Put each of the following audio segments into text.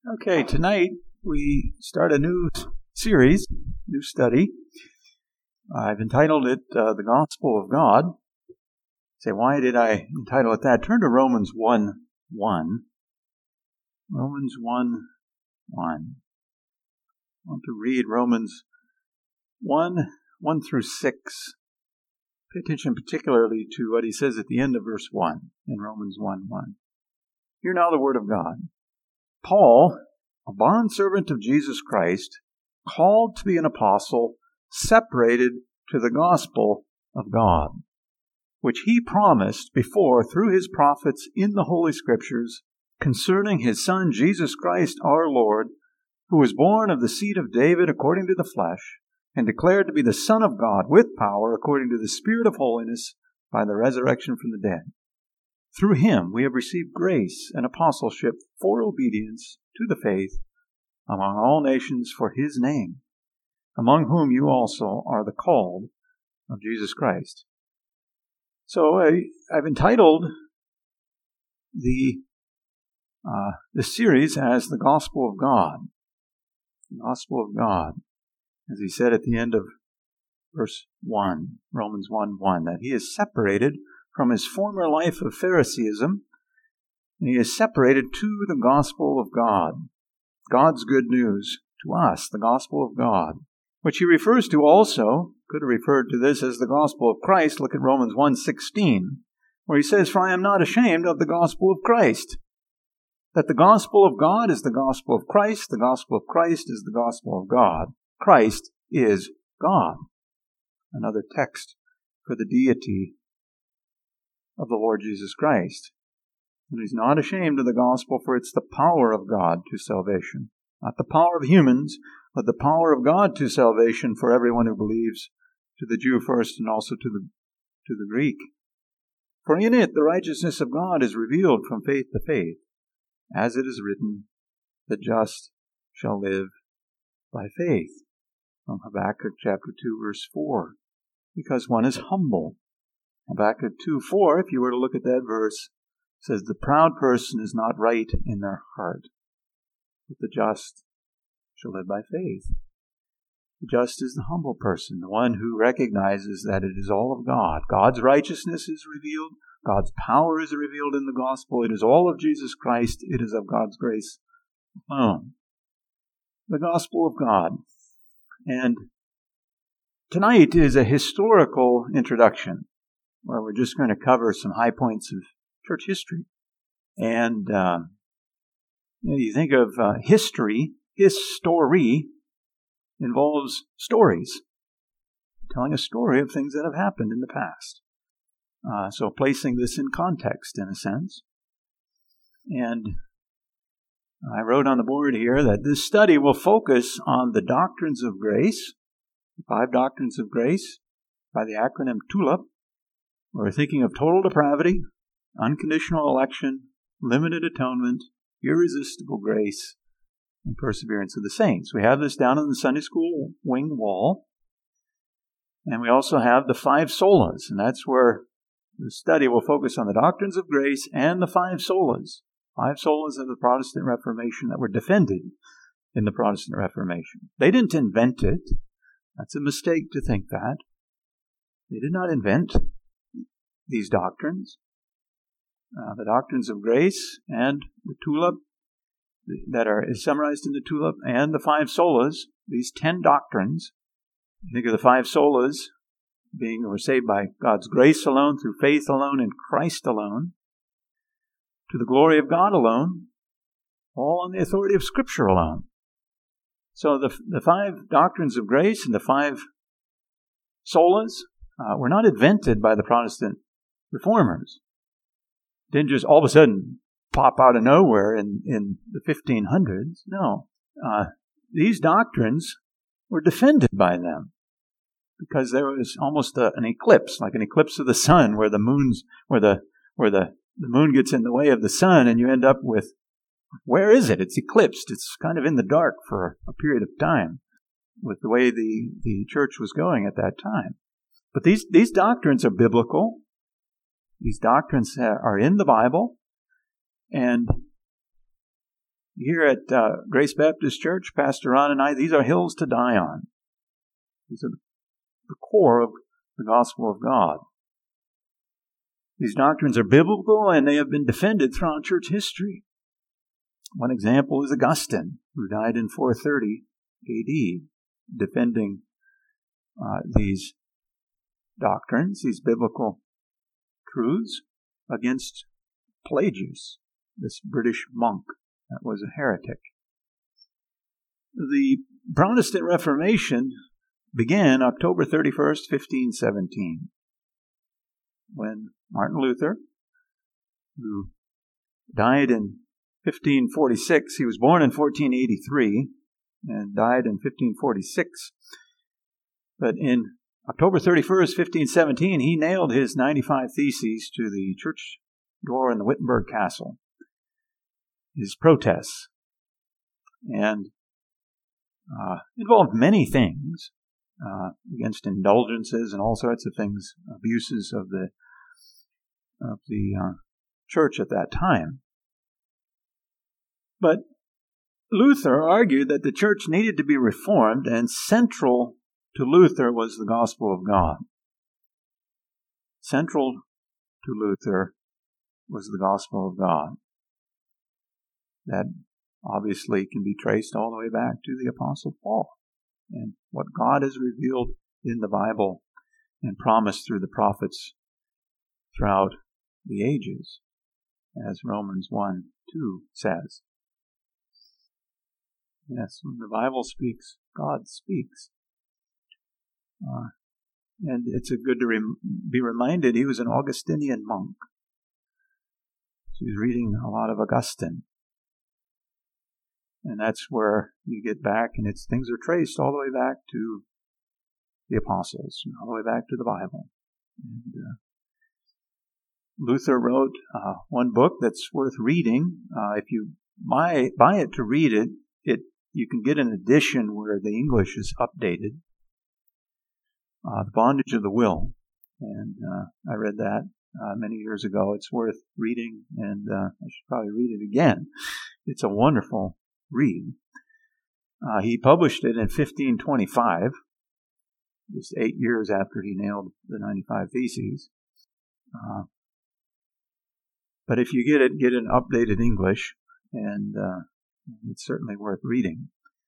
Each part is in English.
Okay, tonight we start a new series, new study. I've entitled it The Gospel of God. Say, why did I entitle it that? Turn to Romans 1:1. Romans 1:1. I want to read Romans 1:1 through 6. Pay attention particularly to what he says at the end of verse 1 in Romans 1:1. Hear now the word of God. Paul, a bondservant of Jesus Christ, called to be an apostle, separated to the gospel of God, which he promised before through his prophets in the Holy Scriptures concerning his Son Jesus Christ our Lord, who was born of the seed of David according to the flesh, and declared to be the Son of God with power according to the Spirit of holiness by the resurrection from the dead. Through him we have received grace and apostleship for obedience to the faith among all nations for his name, among whom you also are the called of Jesus Christ. So I've entitled the series as The Gospel of God. The Gospel of God. As he said at the end of verse 1, Romans 1:1, that he is separated from his former life of Phariseeism, and he is separated to the gospel of God, God's good news to us, the gospel of God, which he refers to also, could have referred to this as the gospel of Christ. Look at Romans 1:16, where he says, "For I am not ashamed of the gospel of Christ." That the gospel of God is the gospel of Christ, the gospel of Christ is the gospel of God. Christ is God. Another text for the deity of the Lord Jesus Christ. And he's not ashamed of the gospel, for it's the power of God to salvation. Not the power of humans, but the power of God to salvation for everyone who believes, to the Jew first and also to the Greek. For in it the righteousness of God is revealed from faith to faith, as it is written, the just shall live by faith. From Habakkuk chapter 2, verse 4. Because one is humble. Habakkuk 2:4, if you were to look at that verse, says, the proud person is not right in their heart, but the just shall live by faith. The just is the humble person, the one who recognizes that it is all of God. God's righteousness is revealed. God's power is revealed in the gospel. It is all of Jesus Christ. It is of God's grace alone. The gospel of God. And tonight is a historical introduction, where we're just going to cover some high points of church history. And you think of history, history involves stories, telling a story of things that have happened in the past. So placing this in context, in a sense. And I wrote on the board here that this study will focus on the doctrines of grace, the 5 doctrines of grace, by the acronym TULIP. We're thinking of total depravity, unconditional election, limited atonement, irresistible grace, and perseverance of the saints. We have this down on the Sunday school wing wall. And we also have the 5 solas, and that's where the study will focus on the doctrines of grace and the 5 solas. 5 solas of the Protestant Reformation that were defended in the Protestant Reformation. They didn't invent it. That's a mistake to think that. They did not invent these doctrines. The doctrines of grace and the TULIP that is summarized in the TULIP and the 5 solas, these 10 doctrines. Think of the 5 solas being we're saved by God's grace alone, through faith alone, in Christ alone, to the glory of God alone, all on the authority of Scripture alone. So the 5 doctrines of grace and the 5 solas were not invented by the Protestant reformers. Didn't just all of a sudden pop out of nowhere in the 1500s. No. These doctrines were defended by them because there was almost an eclipse, like an eclipse of the sun, where the moon gets in the way of the sun, and you end up with, where is it? It's eclipsed. It's kind of in the dark for a period of time with the way the church was going at that time. But these doctrines are biblical. These doctrines are in the Bible, and here at Grace Baptist Church, Pastor Ron and I, these are hills to die on. These are the core of the gospel of God. These doctrines are biblical and they have been defended throughout church history. One example is Augustine, who died in 430 AD, defending these doctrines, these biblical truths, against Pelagius, this British monk that was a heretic. The Protestant Reformation began October 31st, 1517, when Martin Luther, who died in 1546, he was born in 1483 and died in 1546. But in October 31st, 1517, he nailed his 95 Theses to the church door in the Wittenberg Castle. His protests and involved many things against indulgences and all sorts of things, abuses of the church at that time. But Luther argued that the church needed to be reformed, and central to Luther was the gospel of God. Central to Luther was the gospel of God. That obviously can be traced all the way back to the Apostle Paul and what God has revealed in the Bible and promised through the prophets throughout the ages, as Romans 1:2 says. Yes, when the Bible speaks, God speaks. And it's good to be reminded he was an Augustinian monk. So he's reading a lot of Augustine. And that's where you get back, and things are traced all the way back to the apostles, all the way back to the Bible. And Luther wrote one book that's worth reading. If you buy it to read it, you can get an edition where the English is updated. The Bondage of the Will. And I read that many years ago. It's worth reading, and I should probably read it again. It's a wonderful read. He published it in 1525, just 8 years after he nailed the 95 Theses. But if you get an updated English, and it's certainly worth reading.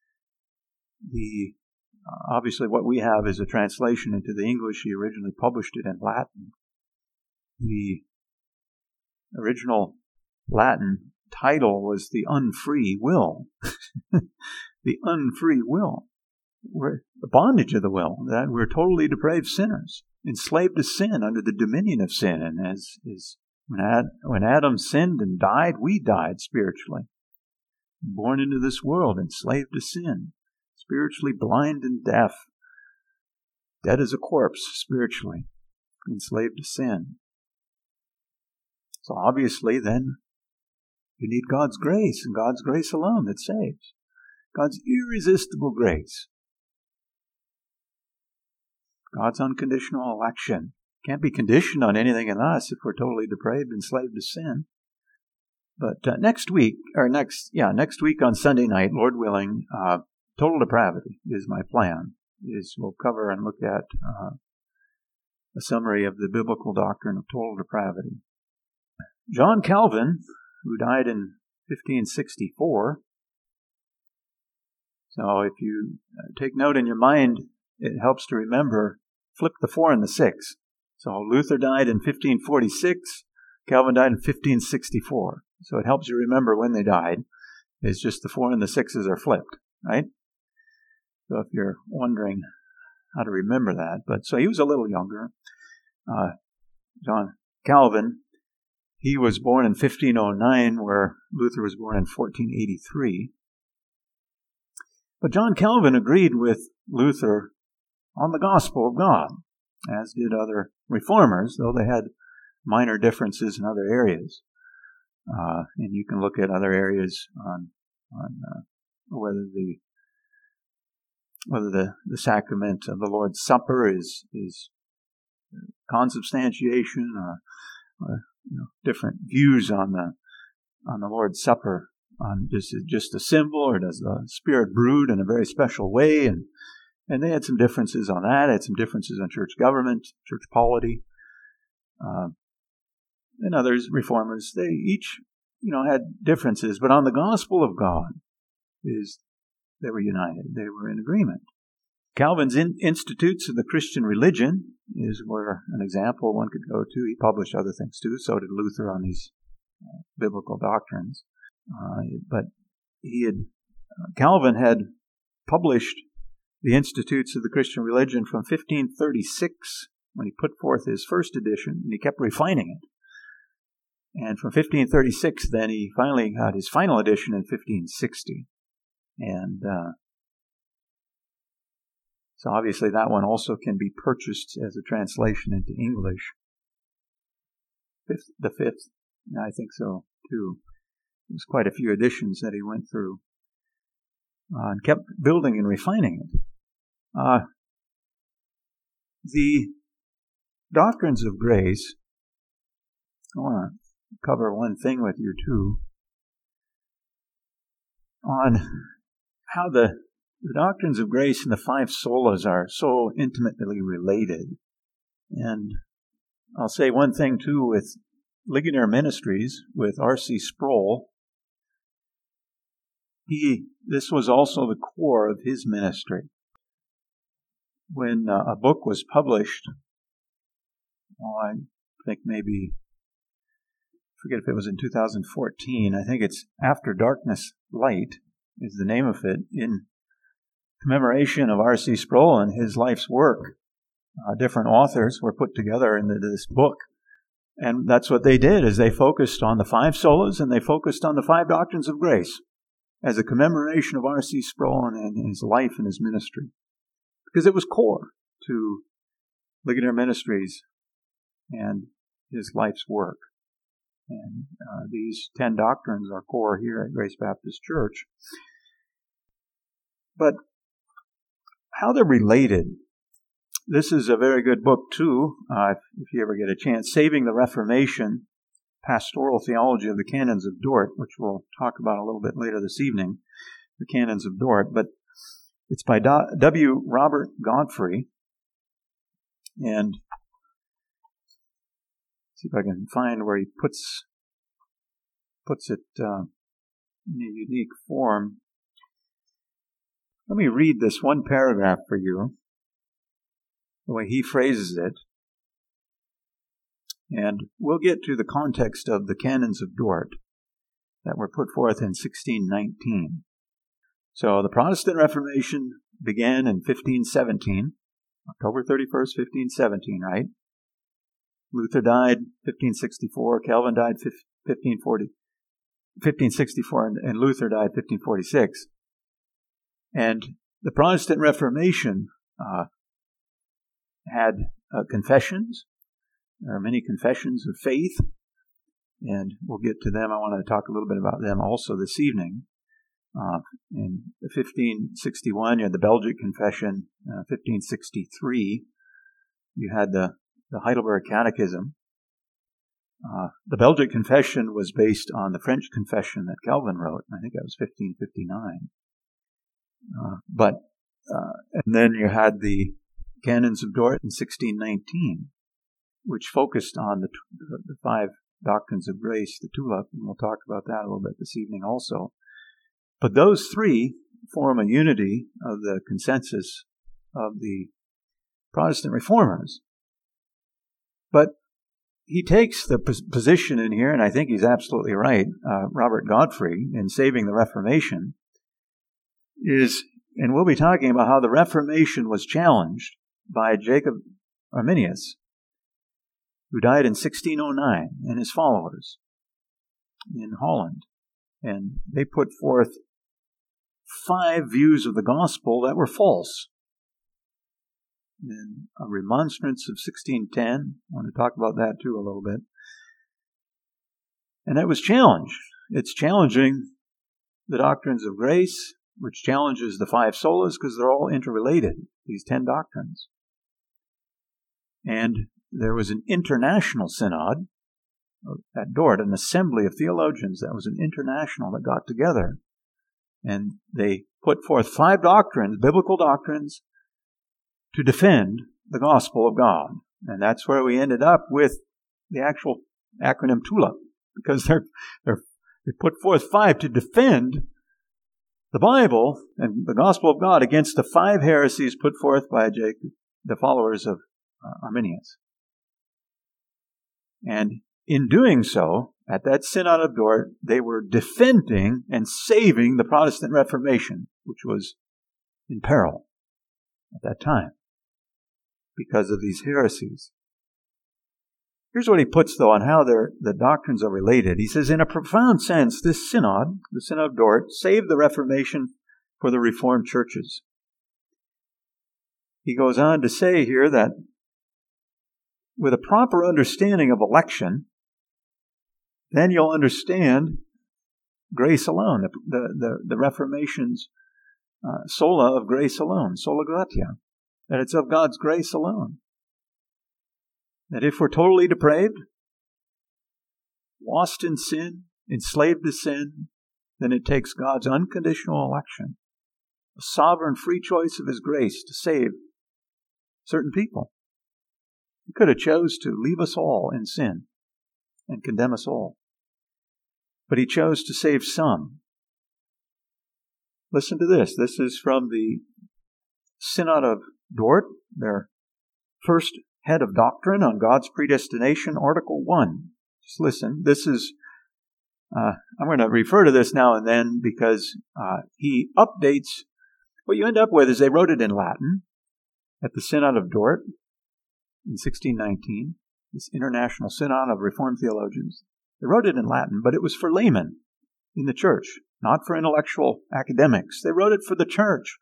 Obviously what we have is a translation into the English. He originally published it in Latin. The original Latin title was The Unfree Will. The Unfree Will. We're the bondage of the will, that we're totally depraved sinners, enslaved to sin, under the dominion of sin. And as when Adam sinned and died, we died spiritually. Born into this world, enslaved to sin, spiritually blind and deaf, dead as a corpse spiritually, enslaved to sin. So obviously then, you need God's grace, and God's grace alone that saves. God's irresistible grace. God's unconditional election. Can't be conditioned on anything in us if we're totally depraved and enslaved to sin. But next week on Sunday night, Lord willing, total depravity is my plan. We'll cover and look at a summary of the biblical doctrine of total depravity. John Calvin, who died in 1564. So if you take note in your mind, it helps to remember, flip the 4 and the 6. So Luther died in 1546, Calvin died in 1564. So it helps you remember when they died. It's just the 4 and the 6s are flipped, right? So if you're wondering how to remember that. So he was a little younger. John Calvin, he was born in 1509, where Luther was born in 1483. But John Calvin agreed with Luther on the gospel of God, as did other reformers, though they had minor differences in other areas. And you can look at other areas on whether the sacrament of the Lord's Supper is consubstantiation, or different views on the Lord's Supper on just a symbol, or does the Spirit brood in a very special way? And they had some differences on that. They had some differences on church government, church polity. And others, reformers, they each, had differences. But on the gospel of God, they were united. They were in agreement. Calvin's Institutes of the Christian Religion is where an example one could go to. He published other things too. So did Luther on these biblical doctrines. But Calvin had published the Institutes of the Christian Religion from 1536 when he put forth his first edition, and he kept refining it. And from 1536, then he finally got his final edition in 1560. And so obviously that one also can be purchased as a translation into English. The fifth, I think so too. There's quite a few editions that he went through and kept building and refining it. The doctrines of grace, I want to cover one thing with you too, on how the doctrines of grace and the five solas are so intimately related. And I'll say one thing too with Ligonier Ministries, with R.C. Sproul. This was also the core of his ministry. When a book was published, I think maybe, I forget if it was in 2014, I think it's After Darkness, Light is the name of it, in commemoration of R.C. Sproul and his life's work. Different authors were put together in this book. And that's what they did, is they focused on the five solas and they focused on the five doctrines of grace as a commemoration of R.C. Sproul and his life and his ministry. Because it was core to Ligonier Ministries and his life's work. And these 10 doctrines are core here at Grace Baptist Church. But how they're related, this is a very good book too, if you ever get a chance, Saving the Reformation, Pastoral Theology of the Canons of Dort, which we'll talk about a little bit later this evening, the Canons of Dort. But it's by W. Robert Godfrey, and see if I can find where he puts it in a unique form. Let me read this one paragraph for you, the way he phrases it, and we'll get to the context of the Canons of Dort that were put forth in 1619. So the Protestant Reformation began in 1517, October 31st, 1517, right? Luther died 1564, Calvin died 1564, and Luther died 1546. And the Protestant Reformation had confessions. There are many confessions of faith, and we'll get to them. I want to talk a little bit about them also this evening. In 1561, you had the Belgic Confession. 1563, you had the Heidelberg Catechism. The Belgic Confession was based on the French Confession that Calvin wrote. I think that was 1559. And then you had the Canons of Dort in 1619, which focused on the five doctrines of grace, the tulip, and we'll talk about that a little bit this evening also. But those three form a unity of the consensus of the Protestant reformers. But he takes the position in here, and I think he's absolutely right, Robert Godfrey, in Saving the Reformation, and we'll be talking about how the Reformation was challenged by Jacob Arminius, who died in 1609, and his followers in Holland. And they put forth 5 views of the gospel that were false. In a remonstrance of 1610, I want to talk about that too a little bit. And that was challenged. It's challenging the doctrines of grace, which challenges the 5 solas, because they're all interrelated, these 10 doctrines. And there was an international synod at Dort, an assembly of theologians that was an international that got together. And they put forth 5 doctrines, biblical doctrines, to defend the gospel of God. And that's where we ended up with the actual acronym TULIP, because they put forth 5 to defend the Bible and the gospel of God against the 5 heresies put forth by the followers of Arminius. And in doing so, at that Synod of Dort, they were defending and saving the Protestant Reformation, which was in peril at that time because of these heresies. Here's what he puts, though, on how the doctrines are related. He says, in a profound sense, this synod, the Synod of Dort, saved the Reformation for the Reformed churches. He goes on to say here that with a proper understanding of election, then you'll understand grace alone, the Reformation's sola of grace alone, sola gratia, that it's of God's grace alone. That if we're totally depraved, lost in sin, enslaved to sin, then it takes God's unconditional election, a sovereign free choice of His grace to save certain people. He could have chose to leave us all in sin and condemn us all. But He chose to save some. Listen to this. This is from the Synod of Dort, their first head of doctrine on God's predestination, Article 1. Just listen. This is, I'm going to refer to this now and then because he updates. What you end up with is they wrote it in Latin at the Synod of Dort in 1619, this International Synod of Reformed Theologians. They wrote it in Latin, but it was for laymen in the church, not for intellectual academics. They wrote it for the church.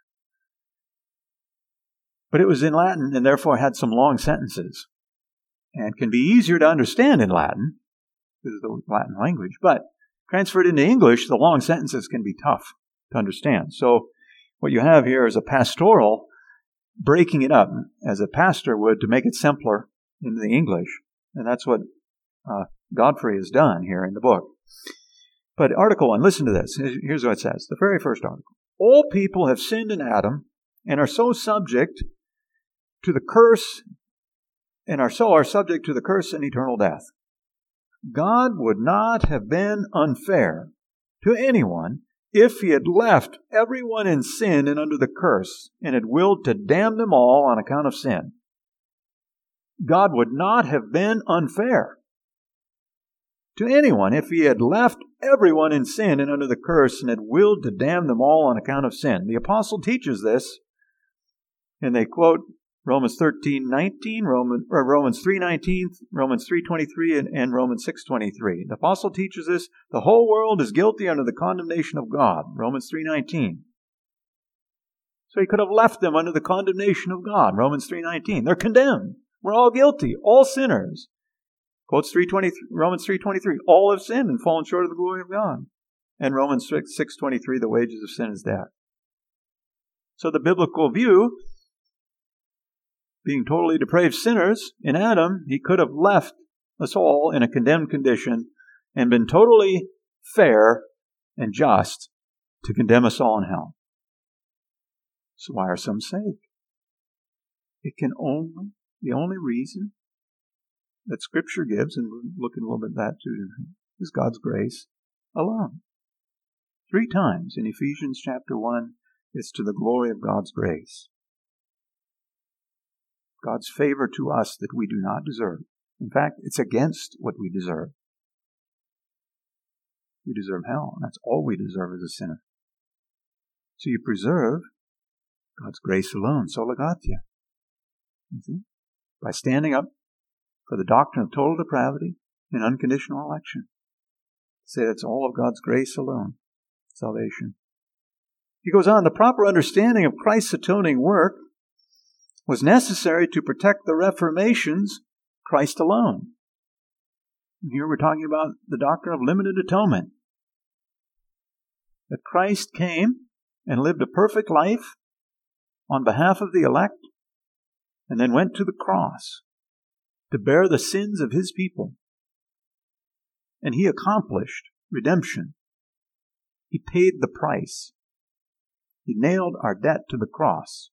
But it was in Latin and therefore had some long sentences and can be easier to understand in Latin because of the Latin language. But transferred into English, the long sentences can be tough to understand. So what you have here is a pastoral breaking it up as a pastor would to make it simpler in the English. And that's what Godfrey has done here in the book. But Article 1, listen to this. Here's what it says. The very first article. All people have sinned in Adam and are so subject to the curse, and are subject to the curse and eternal death. God would not have been unfair to anyone if He had left everyone in sin and under the curse, and had willed to damn them all on account of sin. God would not have been unfair to anyone if He had left everyone in sin and under the curse, and had willed to damn them all on account of sin. The apostle teaches this, and they quote Romans 13:19, Romans 3:19, Romans 3:23, and Romans 6:23. The apostle teaches this, the whole world is guilty under the condemnation of God, Romans 3:19. So He could have left them under the condemnation of God, Romans 3:19. They're condemned. We're all guilty, all sinners. Quotes Romans 3:23, all have sinned and fallen short of the glory of God. And Romans 6:23, the wages of sin is death. So the biblical view, being totally depraved sinners in Adam, He could have left us all in a condemned condition and been totally fair and just to condemn us all in hell. So why are some saved? The only reason that Scripture gives, and we'll look at a little bit at that too tonight, is God's grace alone. 3 times in Ephesians chapter 1, it's to the glory of God's grace. God's favor to us that we do not deserve. In fact, it's against what we deserve. We deserve hell, and that's all we deserve as a sinner. So you preserve God's grace alone, sola gratia. You see? By standing up for the doctrine of total depravity and unconditional election. Say that's all of God's grace alone, salvation. He goes on, the proper understanding of Christ's atoning work was necessary to protect the Reformation's Christ alone. And here we're talking about the doctrine of limited atonement. That Christ came and lived a perfect life on behalf of the elect, and then went to the cross to bear the sins of His people And He accomplished redemption. He paid the price. He nailed our debt to the cross.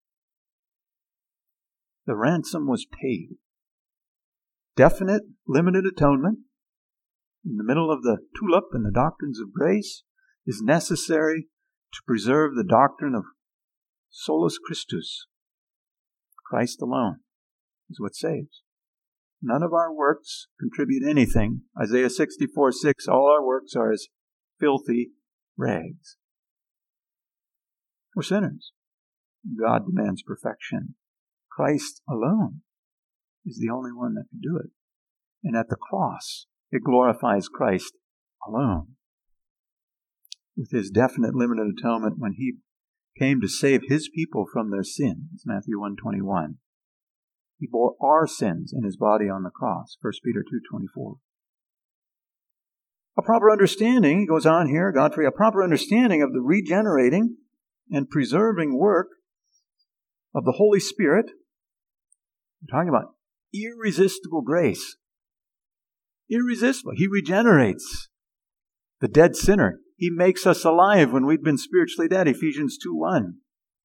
The ransom was paid. Definite, limited atonement in the middle of the tulip and the doctrines of grace is necessary to preserve the doctrine of solus Christus. Christ alone is what saves. None of our works contribute anything. Isaiah 64:6, all our works are as filthy rags. We're sinners. God demands perfection. Christ alone is the only one that can do it. And at the cross, it glorifies Christ alone. With His definite limited atonement when He came to save His people from their sins, Matthew 1:21. He bore our sins in His body on the cross, 1 Peter 2:24. A proper understanding, he goes on here, Godfrey, a proper understanding of the regenerating and preserving work of the Holy Spirit. We're talking about irresistible grace. Irresistible. He regenerates the dead sinner. He makes us alive when we've been spiritually dead, Ephesians 2:1.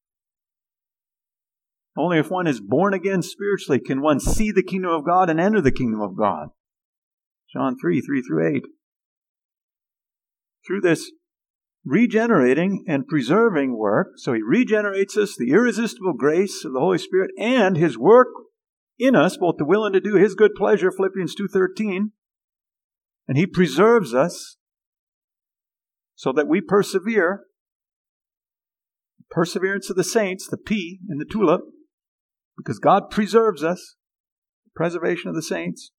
Only if one is born again spiritually can one see the kingdom of God and enter the kingdom of God. John 3:3-8. Through this regenerating and preserving work, so He regenerates us, the irresistible grace of the Holy Spirit, and His work in us, both to will and to do His good pleasure, Philippians 2:13. And He preserves us so that we persevere. Perseverance of the saints, the P in the tulip, because God preserves us. Preservation of the saints.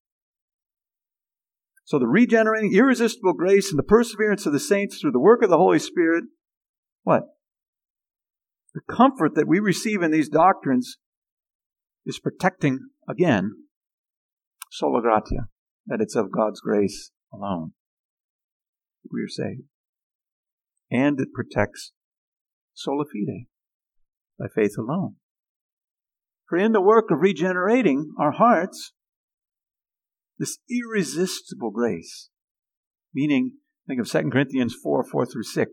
So the regenerating, irresistible grace and the perseverance of the saints through the work of the Holy Spirit, what? The comfort that we receive in these doctrines is protecting, again, sola gratia, that it's of God's grace alone that we are saved. And it protects sola fide, by faith alone. For in the work of regenerating our hearts, this irresistible grace, meaning, think of 2 Corinthians 4:4-6,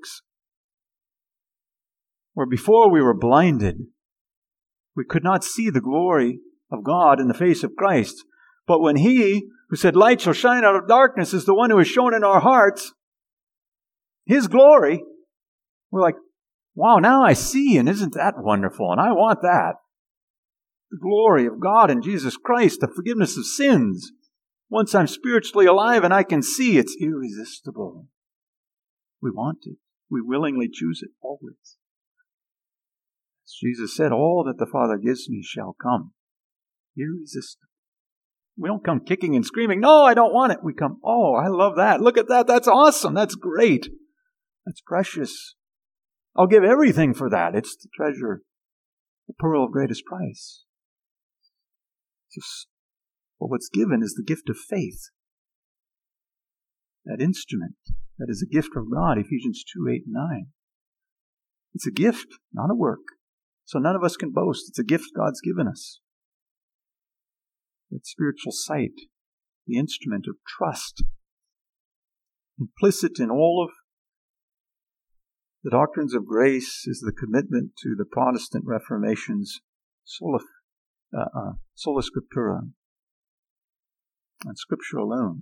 where before we were blinded, we could not see the glory of God in the face of Christ. But when He, who said, light shall shine out of darkness, is the one who has shown in our hearts His glory, we're like, wow, now I see, and isn't that wonderful? And I want that. The glory of God in Jesus Christ, the forgiveness of sins. Once I'm spiritually alive and I can see, it's irresistible. We want it. We willingly choose it always. As Jesus said, all that the Father gives me shall come. Irresistible. We don't come kicking and screaming, no, I don't want it. We come, oh, I love that. Look at that. That's awesome. That's great. That's precious. I'll give everything for that. It's the treasure, the pearl of greatest price. But what's given is the gift of faith. That instrument that is a gift from God, Ephesians 2:8-9. It's a gift, not a work. So none of us can boast. It's a gift God's given us. That spiritual sight, the instrument of trust. Implicit in all of the doctrines of grace is the commitment to the Protestant Reformation's sola scriptura. And Scripture alone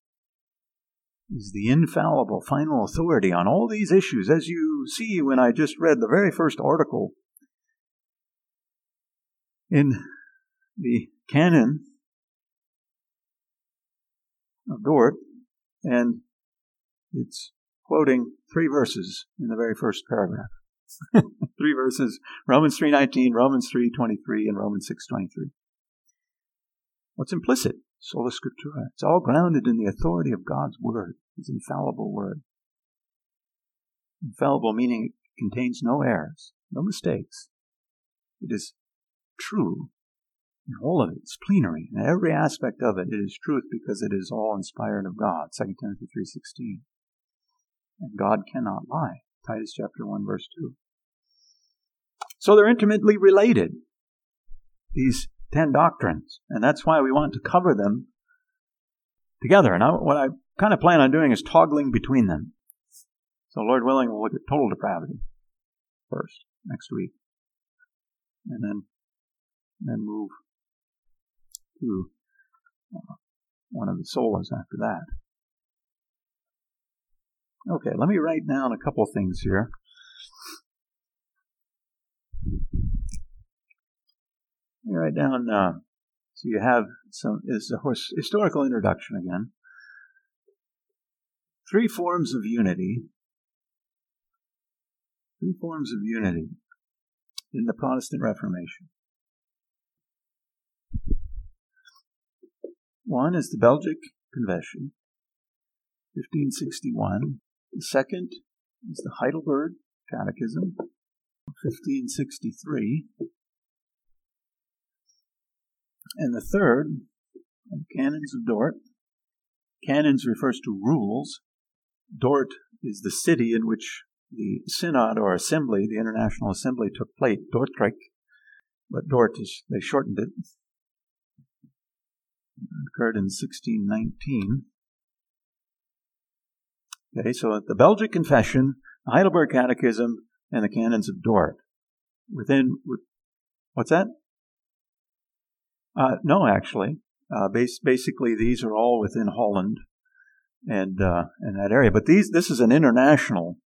is the infallible final authority on all these issues. As you see when I just read the very first article in the canon of Dort, and it's quoting 3 verses in the very first paragraph. 3 verses, Romans 3:19, Romans 3:23, and Romans 6:23. What's implicit? Sola Scriptura. It's all grounded in the authority of God's Word, His infallible Word. Infallible meaning it contains no errors, no mistakes. It is true in all of it. It's plenary. In every aspect of it, it is truth because it is all inspired of God, 2 Timothy 3:16. And God cannot lie, Titus chapter 1, verse 2. So they're intimately related, these 10 doctrines, and that's why we want to cover them together. And what I kind of plan on doing is toggling between them. So Lord willing, we'll look at total depravity first, next week. And then move to one of the solas after that. Okay, let me write down a couple things here. Let me write down, so you have is a historical introduction again. 3 forms of unity. 3 forms of unity in the Protestant Reformation. One is the Belgic Confession, 1561. The second is the Heidelberg Catechism, 1563. And the third, the Canons of Dort. Canons refers to rules. Dort is the city in which the synod or assembly, the International Assembly, took place, Dordrecht. But Dort they shortened it. It occurred in 1619. Okay, so the Belgic Confession, the Heidelberg Catechism, and the Canons of Dort. What's that? No, actually. Basically, these are all within Holland and in that area. But this is an international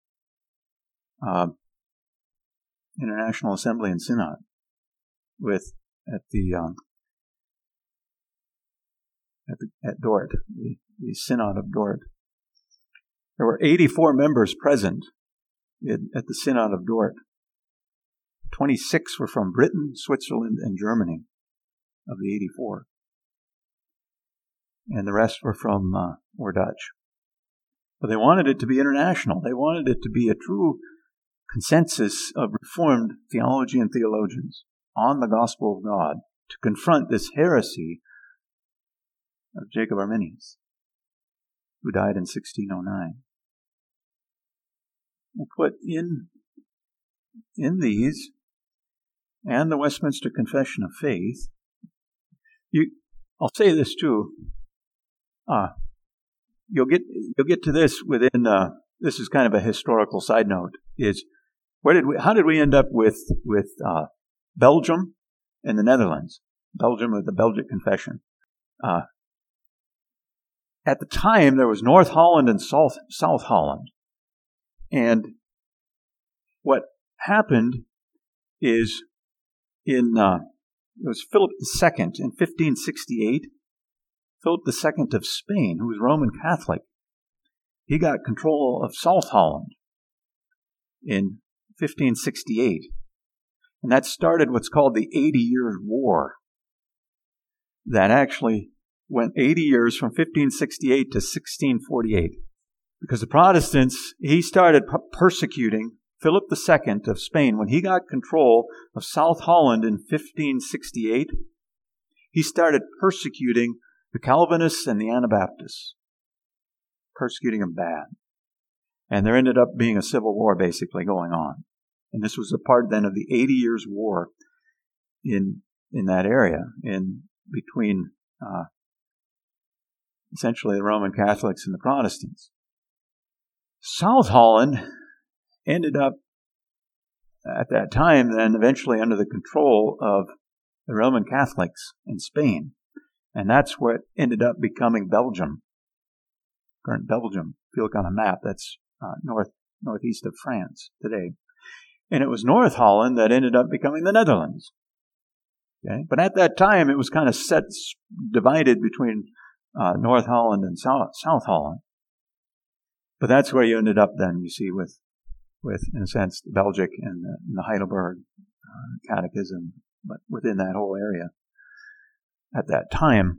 assembly and synod at Dort, the Synod of Dort. There were 84 members present at the Synod of Dort. 26 were from Britain, Switzerland, and Germany of the 84. And the rest were Dutch. But they wanted it to be international. They wanted it to be a true consensus of Reformed theology and theologians on the gospel of God to confront this heresy of Jacob Arminius, who died in 1609. We'll put in these and the Westminster Confession of Faith. I'll say this too. You'll get to this within. This is kind of a historical side note. Is how did we end up with Belgium and the Netherlands? Belgium with the Belgic Confession. At the time, there was North Holland and South Holland. And what happened is it was Philip II in 1568. Philip II of Spain, who was Roman Catholic, he got control of South Holland in 1568. And that started what's called the 80 Years' War. That actually went 80 years from 1568 to 1648. Because the Protestants, he started persecuting Philip II of Spain. When he got control of South Holland in 1568, he started persecuting the Calvinists and the Anabaptists. Persecuting them bad. And there ended up being a civil war basically going on. And this was a part then of the 80 Years' War in that area, in between essentially the Roman Catholics and the Protestants. South Holland ended up at that time then eventually under the control of the Roman Catholics in Spain. And that's what ended up becoming Belgium. Current Belgium. If you look on a map, that's northeast of France today. And it was North Holland that ended up becoming the Netherlands. Okay? But at that time, it was kind of divided between North Holland and South Holland. But that's where you ended up then, you see, with in a sense, the Belgic and the Heidelberg Catechism, but within that whole area. At that time,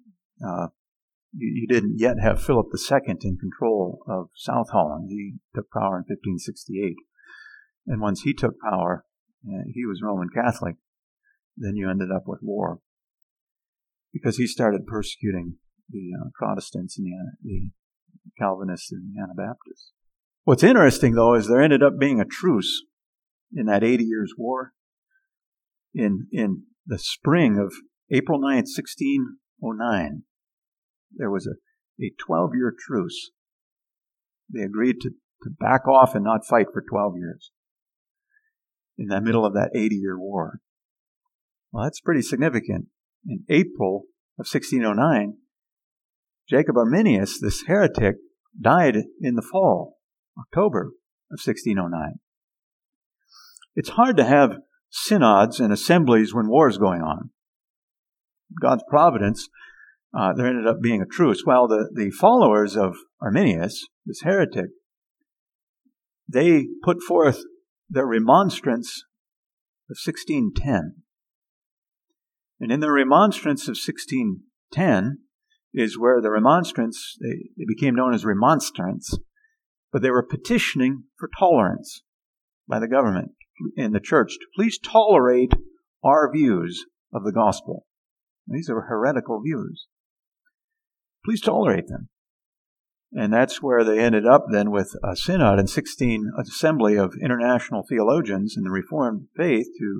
you didn't yet have Philip II in control of South Holland. He took power in 1568. And once he took power, he was Roman Catholic, then you ended up with war. Because he started persecuting the Protestants and the Calvinists and the Anabaptists. What's interesting, though, is there ended up being a truce in that 80 Years' War in the spring of April 9th, 1609. There was a 12-year truce. They agreed to back off and not fight for 12 years in the middle of that 80-year war. Well, that's pretty significant. In April of 1609, Jacob Arminius, this heretic, died in the fall, October of 1609. It's hard to have synods and assemblies when war is going on. God's providence, there ended up being a truce. Well, the followers of Arminius, this heretic, they put forth their remonstrance of 1610. And in the remonstrance of 1610 is where the remonstrance, they became known as remonstrants, but they were petitioning for tolerance by the government and the church to please tolerate our views of the gospel. These are heretical views. Please tolerate them. And that's where they ended up then with a synod in assembly of international theologians in the Reformed faith to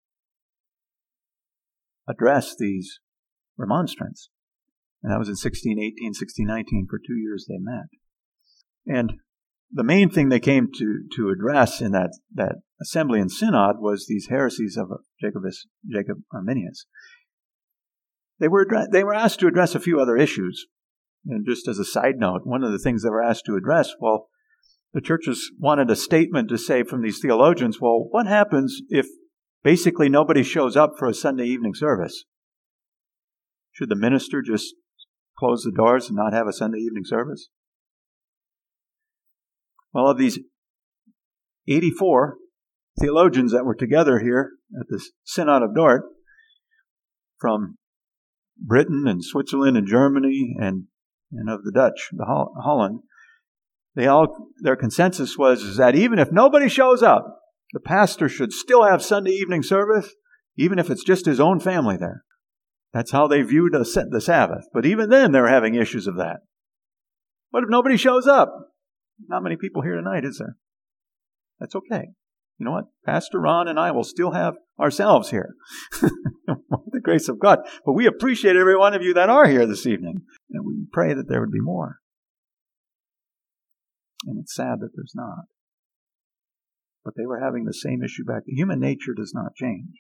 address these remonstrants. And that was in 1618, 1619. For 2 years they met. And the main thing they came to address in that assembly and synod was these heresies of Jacob Arminius. They were asked to address a few other issues. And just as a side note, one of the things they were asked to address, well, the churches wanted a statement to say from these theologians, well, what happens if basically nobody shows up for a Sunday evening service? Should the minister just close the doors and not have a Sunday evening service? Well, of these 84 theologians that were together here at the Synod of Dort, from Britain and Switzerland and Germany and of the Dutch, Holland, their consensus was that even if nobody shows up, the pastor should still have Sunday evening service, even if it's just his own family there. That's how they viewed the Sabbath. But even then, they were having issues of that. What if nobody shows up? Not many people here tonight, is there? That's okay. You know what? Pastor Ron and I will still have ourselves here. With the grace of God. But we appreciate every one of you that are here this evening. And we pray that there would be more. And it's sad that there's not. But they were having the same issue back then. Human nature does not change.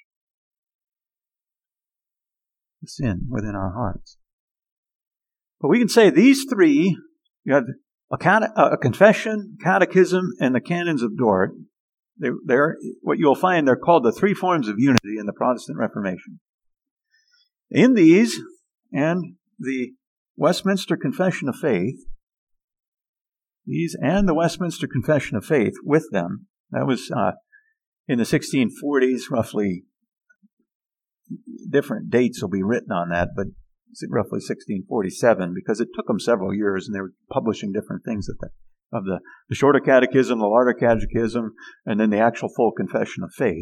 The sin within our hearts. But we can say these three, you have a confession, catechism, and the canons of Dort. They're what you'll find, they're called the three forms of unity in the Protestant Reformation. In these, and the Westminster Confession of Faith, these and the Westminster Confession of Faith with them, that was in the 1640s, roughly. Different dates will be written on that, but it's roughly 1647, because it took them several years, and they were publishing different things of the Shorter Catechism, the Larger Catechism, and then the actual full Confession of Faith.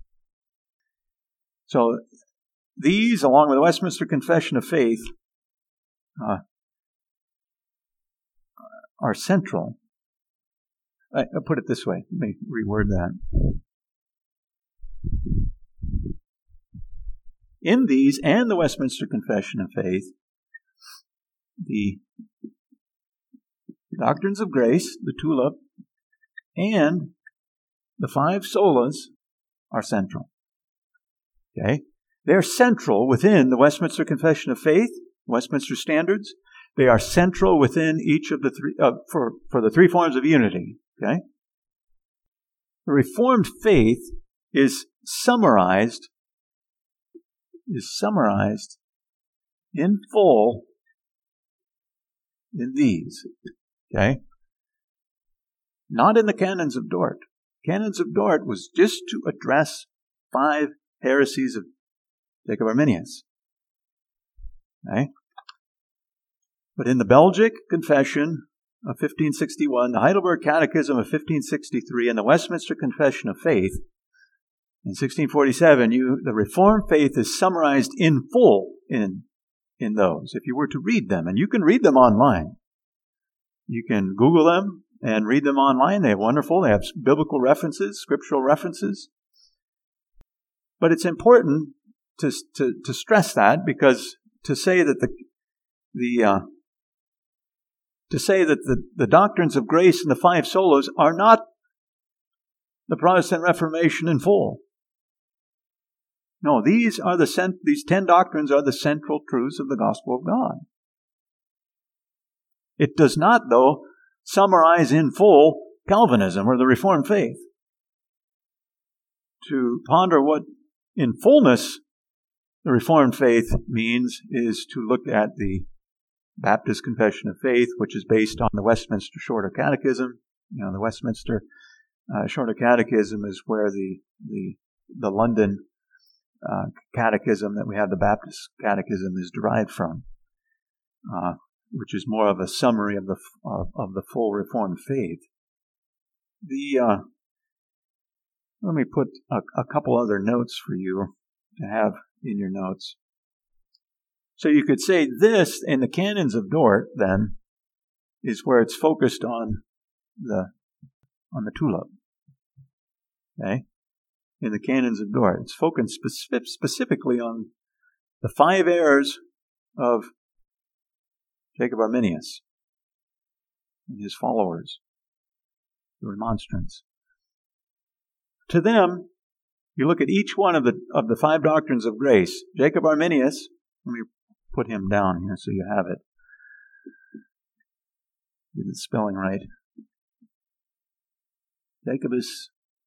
So these, along with the Westminster Confession of Faith, are central. I'll put it this way. Let me reword that. In these and the Westminster Confession of Faith, the doctrines of grace, the tulip, and the five solas are central. Okay? They're central within the Westminster Confession of Faith, Westminster Standards. They are central within each of the three, for the three forms of unity. Okay? The Reformed faith is summarized in full in these. Okay? Not in the Canons of Dort. Canons of Dort was just to address 5 heresies of Jacob Arminius. Okay? But in the Belgic Confession of 1561, the Heidelberg Catechism of 1563, and the Westminster Confession of Faith in 1647, the Reformed faith is summarized in full in those, if you were to read them. And you can read them online. You can Google them and read them online. They have biblical references, scriptural references. But it's important to stress that, because to say that the to say that the doctrines of grace and the five solas are not the Protestant Reformation in full. No, these 10 doctrines are the central truths of the gospel of God. It does not, though, summarize in full Calvinism or the Reformed faith. To ponder what in fullness the Reformed faith means is to look at the Baptist Confession of Faith, which is based on the Westminster Shorter Catechism. The Westminster Shorter Catechism is where the London Catechism that we have, the Baptist Catechism, is derived from, which is more of a summary of the full Reformed faith. Let me put a couple other notes for you to have in your notes. So you could say this in the Canons of Dort, then, is where it's focused on the tulip. Okay? In the Canons of Dort, it's focused specifically on the 5 errors of Jacob Arminius and his followers, the Remonstrants. To them, you look at each one of the 5 doctrines of grace. Jacob Arminius, let me put him down here so you have it. Get the spelling right. Jacobus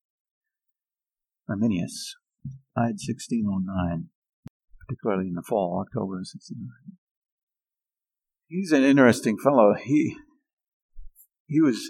Arminius died 1609, particularly in the fall, October of 1609. He's an interesting fellow. He was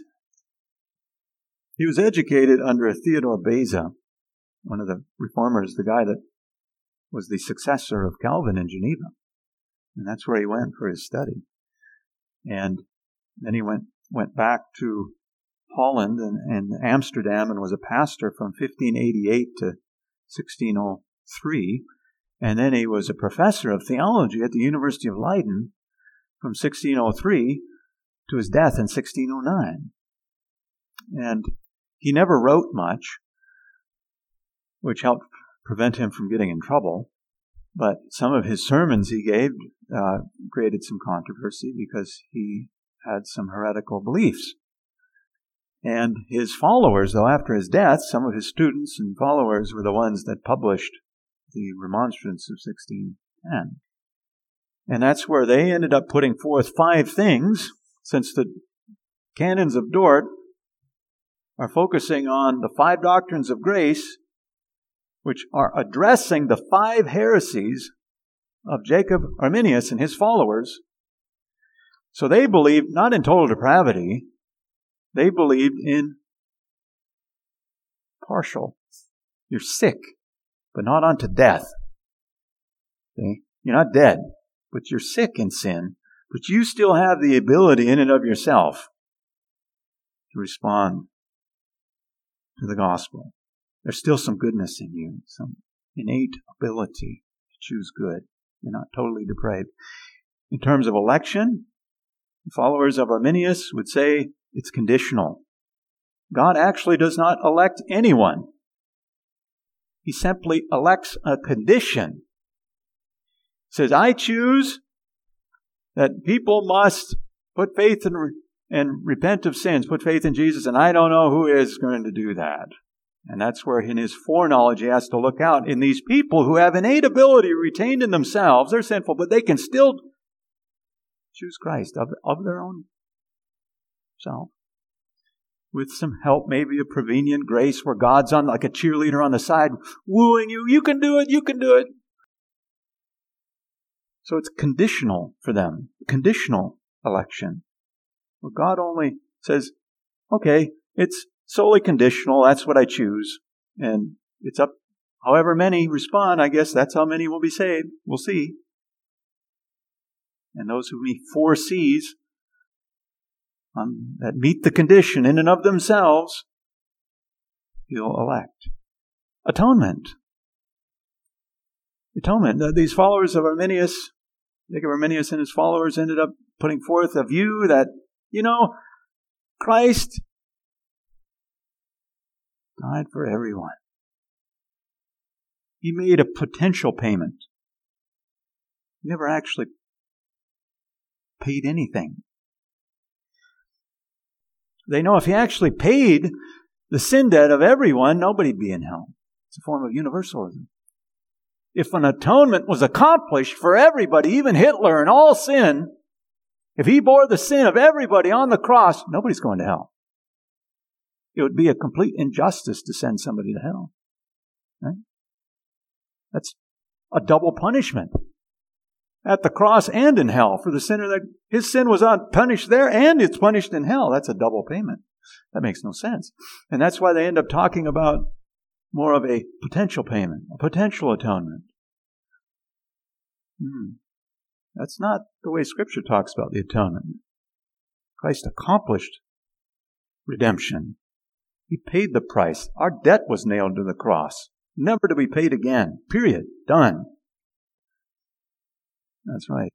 educated under Theodore Beza, one of the reformers, the guy that was the successor of Calvin in Geneva. And that's where he went for his study. And then he went back to Holland and Amsterdam and was a pastor from 1588 to 1603. And then he was a professor of theology at the University of Leiden from 1603 to his death in 1609. And he never wrote much, which helped prevent him from getting in trouble. But some of his sermons he gave created some controversy because he had some heretical beliefs. And his followers, though, after his death, some of his students and followers were the ones that published the Remonstrance of 1610. And that's where they ended up putting forth 5 things, since the Canons of Dort are focusing on the 5 doctrines of grace, which are addressing the 5 heresies of Jacob Arminius and his followers. So they believed not in total depravity, they believed in partial. You're sick, but not unto death. See? You're not dead, but you're sick in sin, but you still have the ability in and of yourself to respond to the gospel. There's still some goodness in you, some innate ability to choose good. You're not totally depraved. In terms of election, the followers of Arminius would say it's conditional. God actually does not elect anyone. He simply elects a condition. He says, I choose that people must put faith and repent of sins, put faith in Jesus, and I don't know who is going to do that. And that's where in his foreknowledge he has to look out in these people who have innate ability retained in themselves. They're sinful, but they can still choose Christ of their own self. With some help, maybe a prevenient grace where God's on like a cheerleader on the side, wooing you. You can do it, you can do it. So it's conditional for them, conditional election. Well, God only says, okay, it's solely conditional, that's what I choose. And it's up, however many respond, I guess that's how many will be saved. We'll see. And those who he foresees that meet the condition in and of themselves, he'll elect. Atonement. These followers of Arminius, Jacob Arminius and his followers ended up putting forth a view that, Christ died for everyone. He made a potential payment. He never actually paid anything. They know if he actually paid the sin debt of everyone, nobody'd be in hell. It's a form of universalism. If an atonement was accomplished for everybody, even Hitler and all sin, if he bore the sin of everybody on the cross, nobody's going to hell. It would be a complete injustice to send somebody to hell. Right? That's a double punishment. At the cross and in hell for the sinner that his sin was punished there and it's punished in hell. That's a double payment. That makes no sense. And that's why they end up talking about more of a potential payment, a potential atonement. That's not the way Scripture talks about the atonement. Christ accomplished redemption. He paid the price. Our debt was nailed to the cross, never to be paid again. Period. Done. That's right.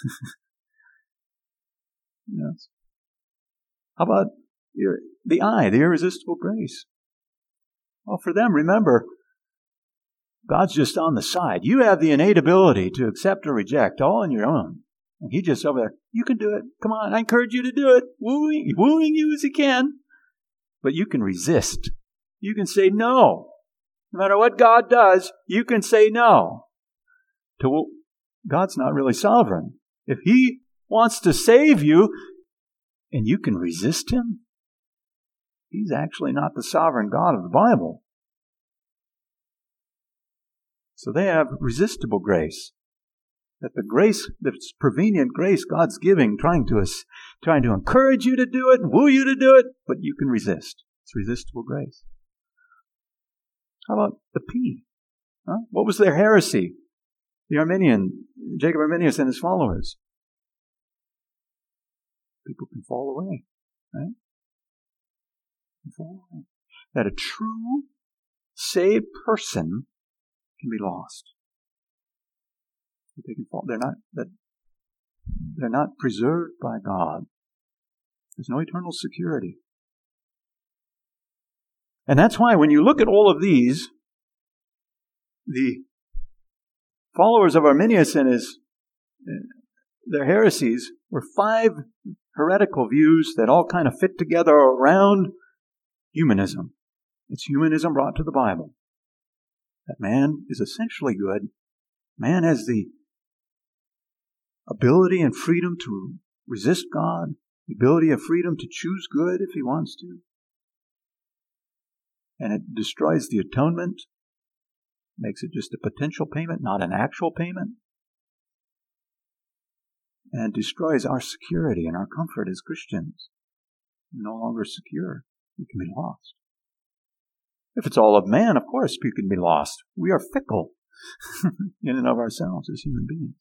Yes. How about the irresistible grace? Well, for them, remember, God's just on the side. You have the innate ability to accept or reject all on your own. And He just over there, you can do it. Come on, I encourage you to do it. Wooing you as He can. But you can resist. You can say no. No matter what God does, you can say no. God's not really sovereign. If He wants to save you and you can resist Him, He's actually not the sovereign God of the Bible. So they have resistible grace. That the grace, this prevenient grace God's giving, trying to encourage you to do it, woo you to do it, but you can resist. It's resistible grace. How about the P? What was their heresy? The Jacob Arminius and his followers. People can fall away, right? That a true, saved person can be lost. They can fall. They're not preserved by God. There's no eternal security. And that's why when you look at all of these, the followers of Arminius and their heresies were 5 heretical views that all kind of fit together around humanism. It's humanism brought to the Bible. That man is essentially good. Man has the ability and freedom to resist God, the ability of freedom to choose good if he wants to. And it destroys the atonement, makes it just a potential payment, not an actual payment, and destroys our security and our comfort as Christians. We're no longer secure. We can be lost. If it's all of man, of course, we can be lost. We are fickle in and of ourselves as human beings.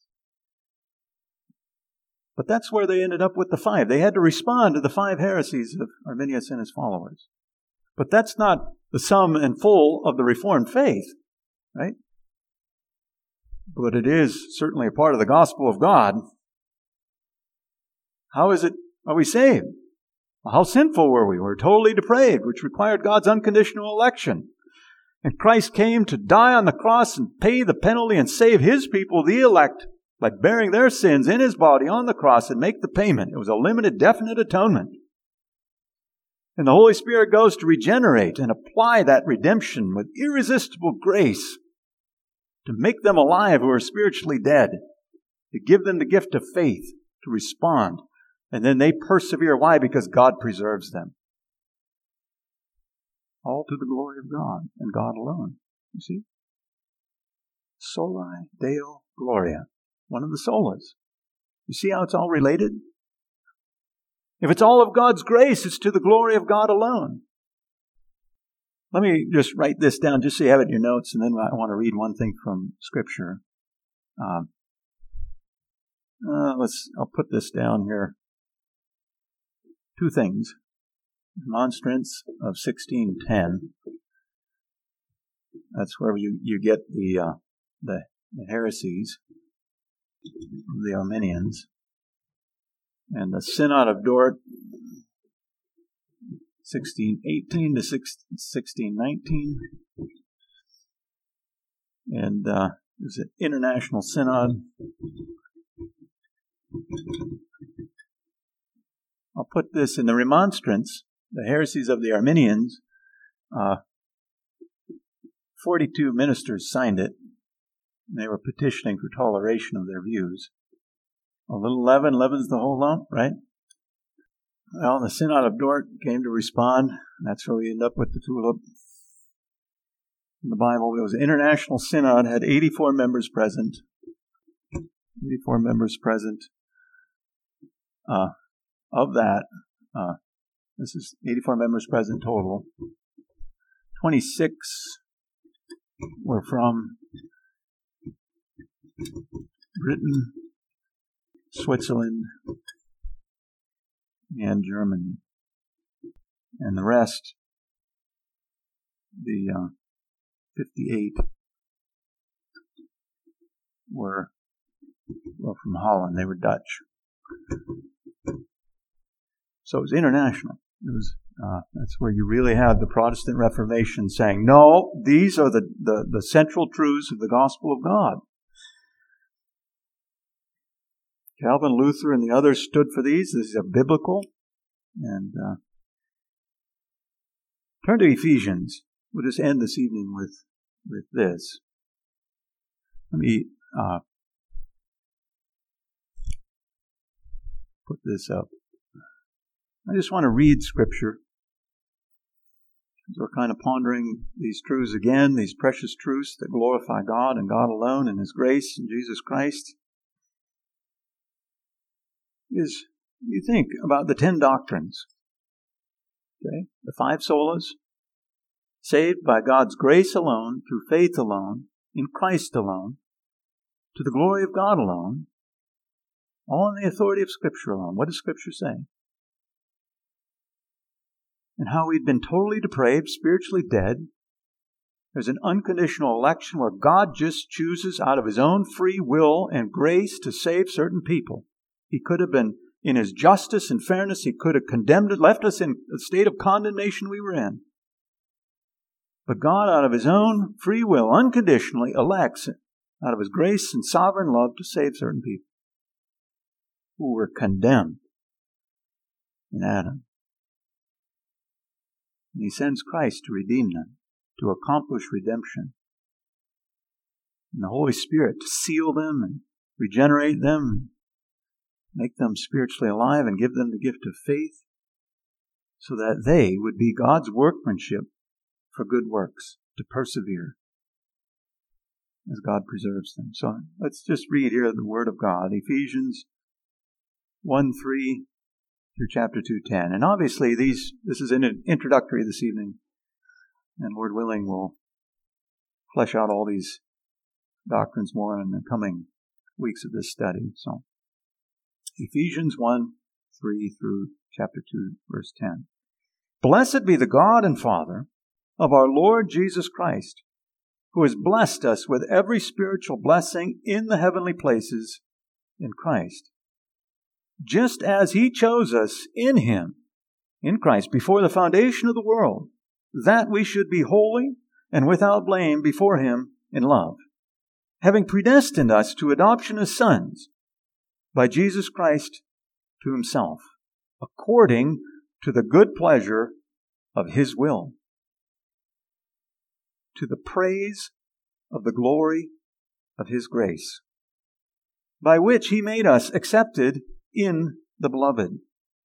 But that's where they ended up with the 5. They had to respond to the 5 heresies of Arminius and his followers. But that's not the sum and full of the Reformed faith, right? But it is certainly a part of the gospel of God. How are we saved? Well, how sinful were we? We were totally depraved, which required God's unconditional election. And Christ came to die on the cross and pay the penalty and save His people, the elect, by bearing their sins in His body on the cross and make the payment. It was a limited, definite atonement. And the Holy Spirit goes to regenerate and apply that redemption with irresistible grace to make them alive who are spiritually dead, to give them the gift of faith, to respond. And then they persevere. Why? Because God preserves them. All to the glory of God and God alone. You see? Soli Deo Gloria. One of the solas. You see how it's all related? If it's all of God's grace, it's to the glory of God alone. Let me just write this down just so you have it in your notes, and then I want to read one thing from Scripture. I'll put this down here. 2 things. Monstrance of 1610. That's where you get the heresies of the Arminians. And the Synod of Dort, 1618 to 1619. And there's an international synod. I'll put this in the remonstrance the heresies of the Arminians, 42 ministers signed it. They were petitioning for toleration of their views. A little leaven leavens the whole lump, right? Well, the Synod of Dort came to respond. That's where we end up with the tulip. In the Bible, it was an international synod, had 84 members present. 84 members present. Of that, this is 84 members present total. 26 were from Britain, Switzerland, and Germany. And the rest, the 58, were from Holland. They were Dutch. So it was international. It was that's where you really have the Protestant Reformation saying, no, these are the central truths of the gospel of God. Calvin, Luther, and the others stood for these. These are biblical. And turn to Ephesians. We'll just end this evening with this. Let me put this up. I just want to read Scripture. As we're kind of pondering these truths again, these precious truths that glorify God and God alone and His grace in Jesus Christ. Is you think about the 10 doctrines. Okay? The 5 solas. Saved by God's grace alone, through faith alone, in Christ alone, to the glory of God alone, all in the authority of Scripture alone. What does Scripture say? And how we've been totally depraved, spiritually dead. There's an unconditional election where God just chooses out of His own free will and grace to save certain people. He could have been, in His justice and fairness, He could have condemned it, left us in the state of condemnation we were in. But God, out of His own free will, unconditionally elects, out of His grace and sovereign love, to save certain people who were condemned in Adam. And He sends Christ to redeem them, to accomplish redemption. And the Holy Spirit to seal them and regenerate them, make them spiritually alive and give them the gift of faith so that they would be God's workmanship for good works, to persevere as God preserves them. So let's just read here the Word of God, Ephesians 1:3 through chapter 2:10. And obviously this is an introductory this evening, and Lord willing we'll flesh out all these doctrines more in the coming weeks of this study. So Ephesians 1:3 through chapter 2, verse 10. Blessed be the God and Father of our Lord Jesus Christ, who has blessed us with every spiritual blessing in the heavenly places in Christ, just as He chose us in Him, in Christ, before the foundation of the world, that we should be holy and without blame before Him in love, having predestined us to adoption as sons by Jesus Christ to Himself, according to the good pleasure of His will, to the praise of the glory of His grace, by which He made us accepted in the Beloved.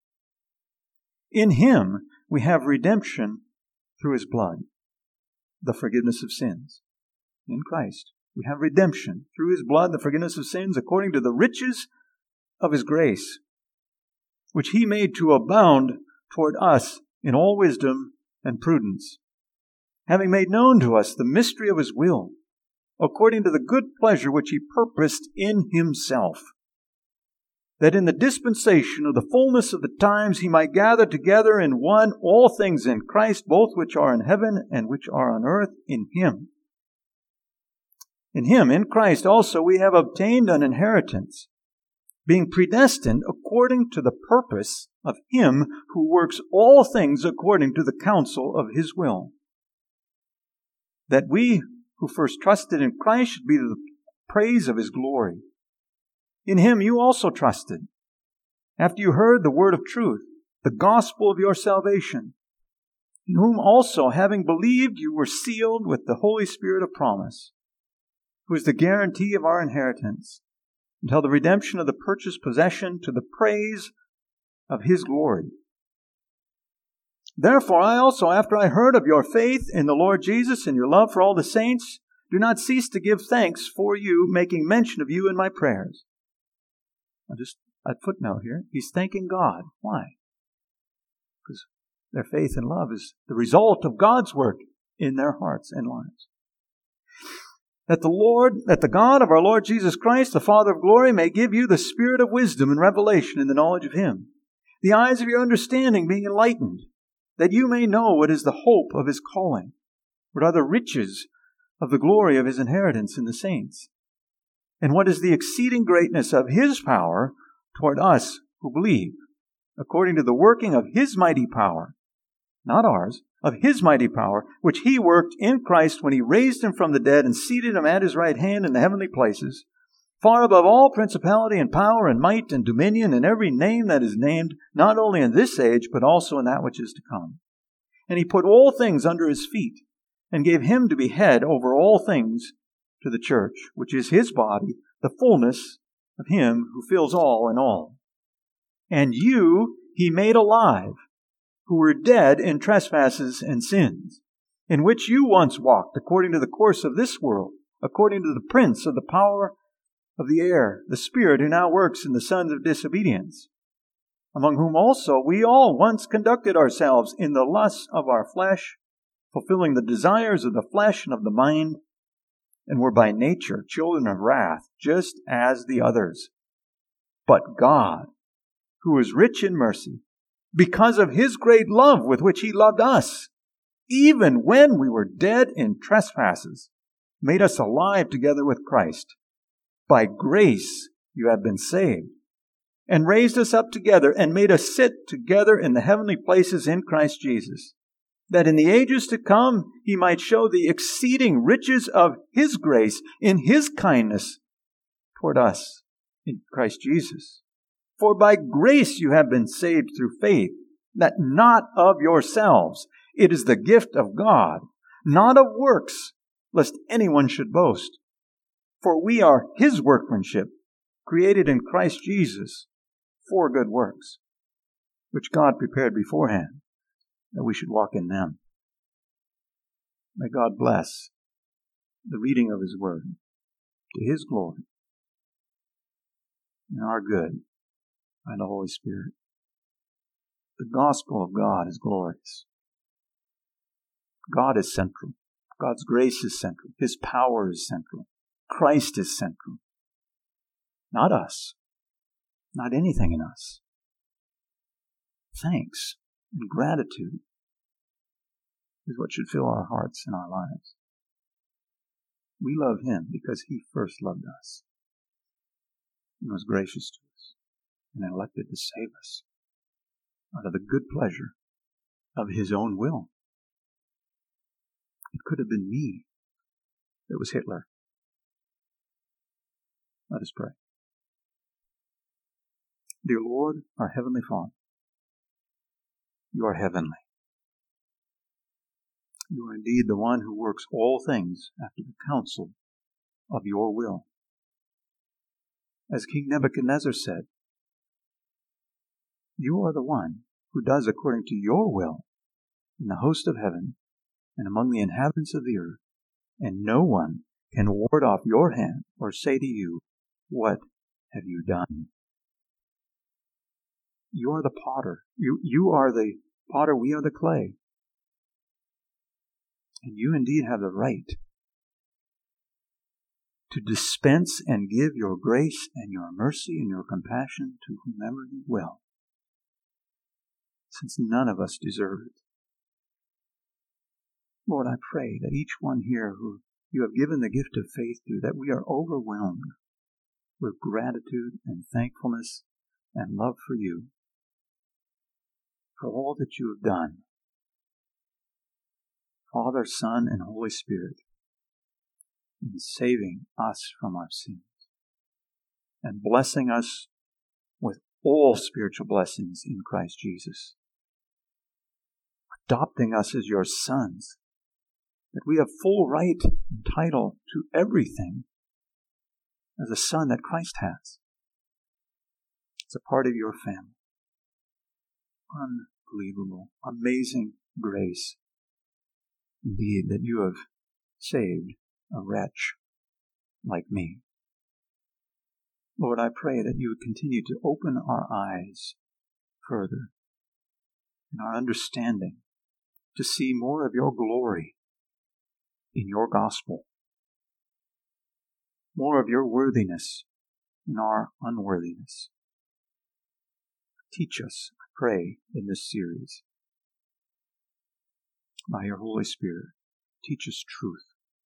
In Him we have redemption through His blood, the forgiveness of sins. In Christ we have redemption through His blood, the forgiveness of sins, according to the riches of His grace, which He made to abound toward us in all wisdom and prudence, having made known to us the mystery of His will, according to the good pleasure which He purposed in Himself, that in the dispensation of the fullness of the times He might gather together in one all things in Christ, both which are in heaven and which are on earth, in Him. In Him, in Christ also, we have obtained an inheritance, being predestined according to the purpose of Him who works all things according to the counsel of His will, that we who first trusted in Christ should be the praise of His glory. In Him you also trusted, after you heard the word of truth, the gospel of your salvation. in whom also, having believed, you were sealed with the Holy Spirit of promise, who is the guarantee of our inheritance, until the redemption of the purchased possession to the praise of His glory. Therefore I also, after I heard of your faith in the Lord Jesus and your love for all the saints, do not cease to give thanks for you, making mention of you in my prayers. Just a footnote here. He's thanking God. Why? Because their faith and love is the result of God's work in their hearts and lives. That the God of our Lord Jesus Christ, the Father of glory, may give you the spirit of wisdom and revelation in the knowledge of Him, the eyes of your understanding being enlightened, that you may know what is the hope of His calling, what are the riches of the glory of His inheritance in the saints, and what is the exceeding greatness of His power toward us who believe, according to the working of His mighty power, not ours, of His mighty power, which He worked in Christ when He raised Him from the dead and seated Him at His right hand in the heavenly places, far above all principality and power and might and dominion and every name that is named, not only in this age, but also in that which is to come. And He put all things under His feet, and gave Him to be head over all things to the church, which is His body, the fullness of Him who fills all in all. And you He made alive, who were dead in trespasses and sins, in which you once walked according to the course of this world, according to the prince of the power of the air, the spirit who now works in the sons of disobedience, among whom also we all once conducted ourselves in the lusts of our flesh, fulfilling the desires of the flesh and of the mind, and were by nature children of wrath, just as the others. But God, who is rich in mercy, because of His great love with which He loved us, even when we were dead in trespasses, made us alive together with Christ. By grace you have been saved, and raised us up together, and made us sit together in the heavenly places in Christ Jesus, that in the ages to come He might show the exceeding riches of His grace in His kindness toward us in Christ Jesus. For by grace you have been saved through faith, that not of yourselves. It is the gift of God, not of works, lest anyone should boast. For we are His workmanship, created in Christ Jesus for good works, which God prepared beforehand, that we should walk in them. May God bless the reading of His Word to His glory and our good by the Holy Spirit. The gospel of God is glorious. God is central. God's grace is central. His power is central. Christ is central. Not us. Not anything in us. Thanks and gratitude is what should fill our hearts and our lives. We love Him because He first loved us and was gracious to us and elected to save us out of the good pleasure of His own will. It could have been me that was Hitler. Let us pray. Dear Lord, our Heavenly Father, You are heavenly. You are indeed the one who works all things after the counsel of Your will. As King Nebuchadnezzar said, You are the one who does according to Your will in the host of heaven and among the inhabitants of the earth, and no one can ward off Your hand or say to You, What have You done? You are the potter. You are the potter, we are the clay. And You indeed have the right to dispense and give Your grace and Your mercy and Your compassion to whomever You will, since none of us deserve it. Lord, I pray that each one here who You have given the gift of faith to, that we are overwhelmed with gratitude and thankfulness and love for You, for all that You have done, Father, Son, and Holy Spirit, in saving us from our sins and blessing us with all spiritual blessings in Christ Jesus. adopting us as your sons, that we have full right and title to everything as a son that Christ has. It's a part of your family. Unbelievable, amazing grace, indeed, that you have saved a wretch like me. Lord, I pray that you would continue to open our eyes further in our understanding to see more of your glory in your gospel, more of your worthiness in our unworthiness. Teach us, I pray, in this series. By your Holy Spirit, teach us truth,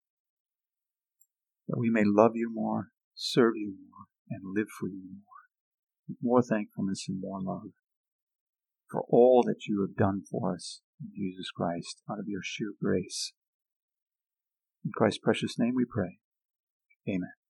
that we may love you more, serve you more, and live for you more, with more thankfulness and more love, for all that you have done for us in Jesus Christ, out of your sheer grace. In Christ's precious name we pray. Amen.